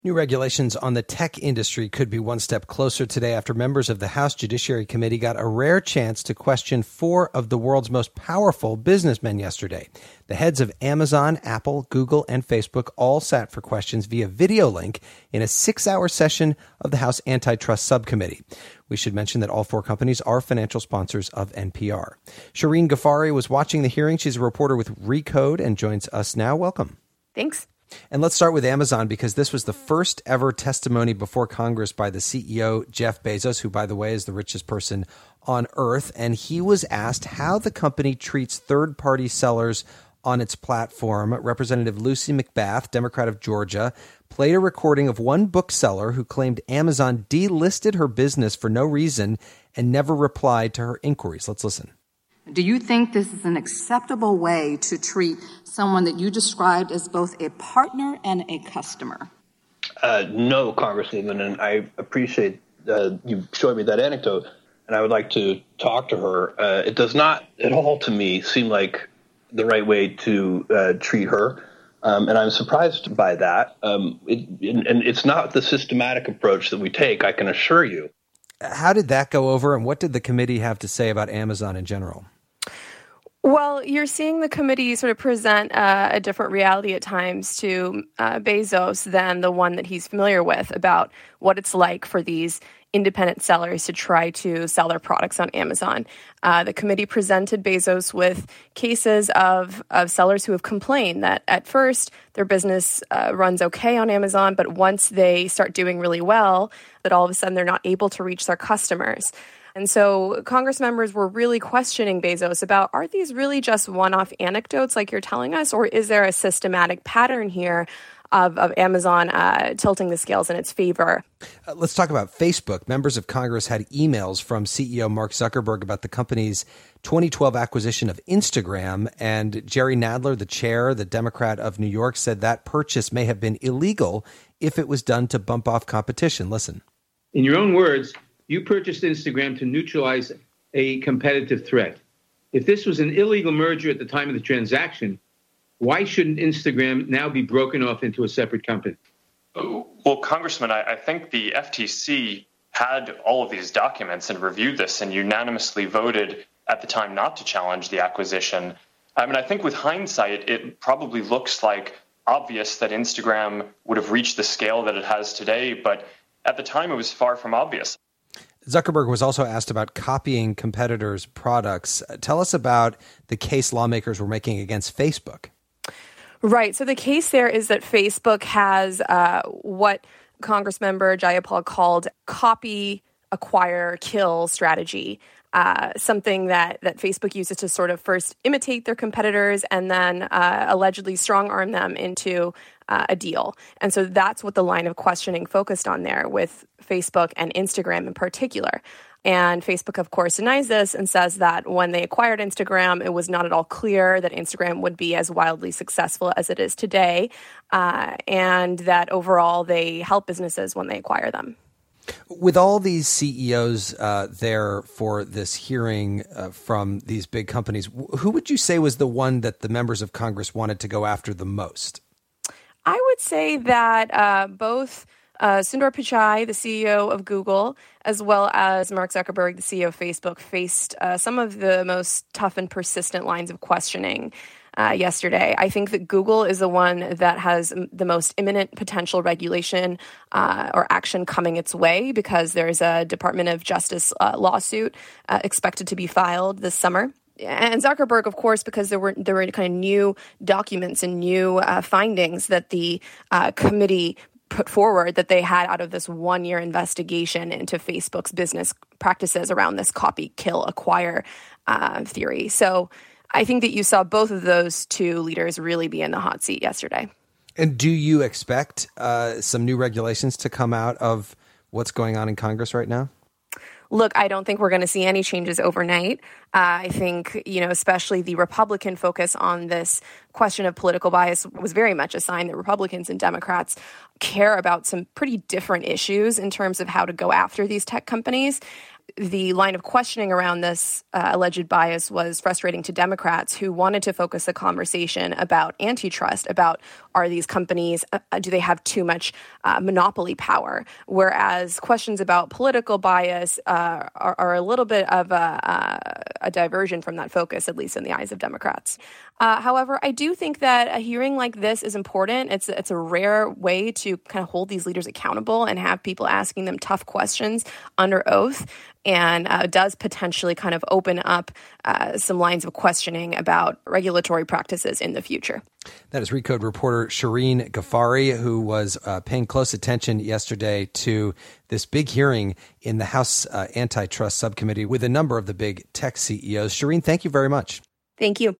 New regulations on the tech industry could be one step closer today after members of the House Judiciary Committee got a rare chance to question four of the world's most powerful businessmen yesterday. The heads of Amazon, Apple, Google, and Facebook all sat for questions via video link in a 6-hour session of the House Antitrust Subcommittee. We should mention that all four companies are financial sponsors of NPR. Shireen Ghaffari was watching the hearing. She's a reporter with Recode and joins us now. Welcome. Thanks. And let's start with Amazon, because this was the first ever testimony before Congress by the CEO, Jeff Bezos, who, by the way, is the richest person on earth. And he was asked how the company treats third-party sellers on its platform. Representative Lucy McBath, Democrat of Georgia, played a recording of one bookseller who claimed Amazon delisted her business for no reason and never replied to her inquiries. Let's listen. Do you think this is an acceptable way to treat someone that you described as both a partner and a customer? No, Congresswoman, and I appreciate you showing me that anecdote, and I would like to talk to her. It does not at all to me seem like the right way to treat her, and I'm surprised by that. And it's not the systematic approach that we take, I can assure you. How did that go over, and what did the committee have to say about Amazon in general? Well, you're seeing the committee sort of present a different reality at times to Bezos than the one that he's familiar with about what it's like for these independent sellers to try to sell their products on Amazon. The committee presented Bezos with cases of sellers who have complained that at first their business runs okay on Amazon, but once they start doing really well, that all of a sudden they're not able to reach their customers. And so Congress members were really questioning Bezos about, are these really just one-off anecdotes like you're telling us, or is there a systematic pattern here of Amazon tilting the scales in its favor? Let's talk about Facebook. Members of Congress had emails from CEO Mark Zuckerberg about the company's 2012 acquisition of Instagram, and Jerry Nadler, the chair, the Democrat of New York, said that purchase may have been illegal if it was done to bump off competition. Listen. In your own words, you purchased Instagram to neutralize a competitive threat. If this was an illegal merger at the time of the transaction, why shouldn't Instagram now be broken off into a separate company? Well, Congressman, I think the FTC had all of these documents and reviewed this and unanimously voted at the time not to challenge the acquisition. I mean, I think with hindsight, it probably looks like obvious that Instagram would have reached the scale that it has today, but at the time it was far from obvious. Zuckerberg was also asked about copying competitors' products. Tell us about the case lawmakers were making against Facebook. Right. So the case there is that Facebook has what Congressmember Jayapal called copy, acquire, kill strategy. Something that Facebook uses to sort of first imitate their competitors and then allegedly strong-arm them into a deal. And so that's what the line of questioning focused on there with Facebook and Instagram in particular. And Facebook, of course, denies this and says that when they acquired Instagram, it was not at all clear that Instagram would be as wildly successful as it is today, and that overall they help businesses when they acquire them. With all these CEOs there for this hearing from these big companies, who would you say was the one that the members of Congress wanted to go after the most? I would say that both Sundar Pichai, the CEO of Google, as well as Mark Zuckerberg, the CEO of Facebook, faced some of the most tough and persistent lines of questioning yesterday. I think that Google is the one that has the most imminent potential regulation or action coming its way because there's a Department of Justice lawsuit expected to be filed this summer. And Zuckerberg, of course, because there were kind of new documents and new findings that the committee put forward that they had out of this one-year investigation into Facebook's business practices around this copy, kill, acquire theory. So I think that you saw both of those two leaders really be in the hot seat yesterday. And do you expect some new regulations to come out of what's going on in Congress right now? Look, I don't think we're going to see any changes overnight. I think, especially the Republican focus on this question of political bias was very much a sign that Republicans and Democrats care about some pretty different issues in terms of how to go after these tech companies. the line of questioning around this alleged bias was frustrating to Democrats who wanted to focus the conversation about antitrust, about are these companies, do they have too much monopoly power? Whereas questions about political bias are a little bit of a diversion from that focus, at least in the eyes of Democrats. However, I do think that a hearing like this is important. It's a rare way to kind of hold these leaders accountable and have people asking them tough questions under oath, and does potentially kind of open up some lines of questioning about regulatory practices in the future. That is Recode reporter Shireen Ghaffari, who was paying close attention yesterday to this big hearing in the House Antitrust Subcommittee with a number of the big tech CEOs. Shireen, thank you very much. Thank you.